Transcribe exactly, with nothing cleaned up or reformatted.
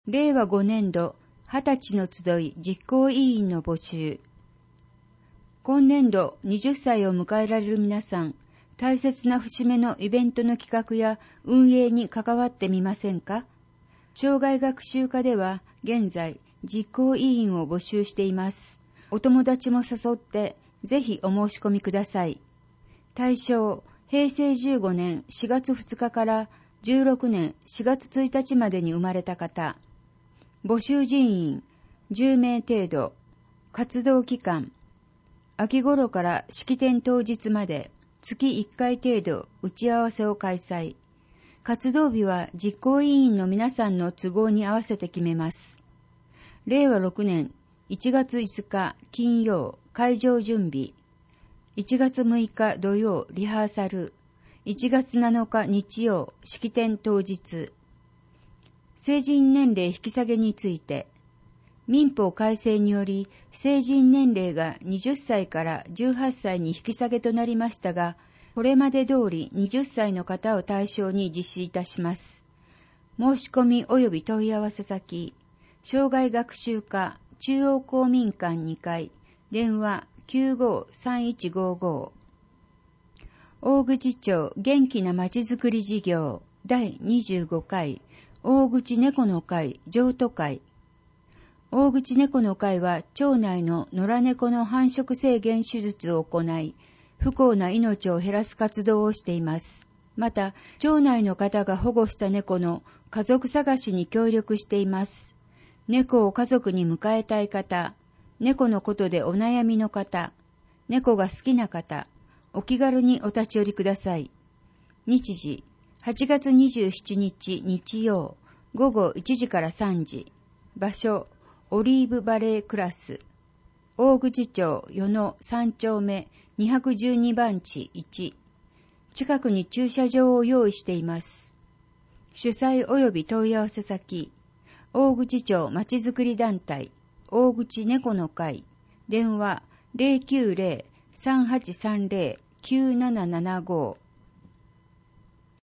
れいわごねんどはたちの集い実行委員の募集。今年度はたちを迎えられる皆さん、大切な節目のイベントの企画や運営に関わってみませんか？障害学習課では現在実行委員を募集しています。お友達も誘ってぜひお申し込みください。対象、へいせいじゅうごねんしがつふつかからじゅうろくねんしがつついたちまでに生まれた方。募集人員じゅうめい程度。活動期間、秋頃から式典当日まで月いっかい程度打ち合わせを開催。活動日は実行委員の皆さんの都合に合わせて決めます。れいわろくねんいちがついつか金曜会場準備。いちがつむいか土曜リハーサル。いちがつなのか日曜式典当日。成人年齢引き下げについて、民法改正により成人年齢がはたちからじゅうはっさいに引き下げとなりましたが、これまで通りはたちの方を対象に実施いたします。申し込み及び問い合わせ先、障害学習課中央公民館にかい、電話 きゅうごーさんいちごーごー。大口町元気なまちづくり事業だいにじゅうごかい大口猫の会譲渡会。大口猫の会は町内の野良猫の繁殖制限手術を行い、不幸な命を減らす活動をしています。また、町内の方が保護した猫の家族探しに協力しています。猫を家族に迎えたい方、猫のことでお悩みの方、猫が好きな方、お気軽にお立ち寄りください。日時、はちがつにじゅうしちにち日曜、ごごいちじからさんじ。場所、オリーブバレークラス。大口町与野さんちょうめにひゃくじゅうにばんちいち。近くに駐車場を用意しています。主催及び問い合わせ先、大口町まちづくり団体、大口猫の会、電話 ゼロきゅうゼロ さんはちさんゼロ きゅうななななごー。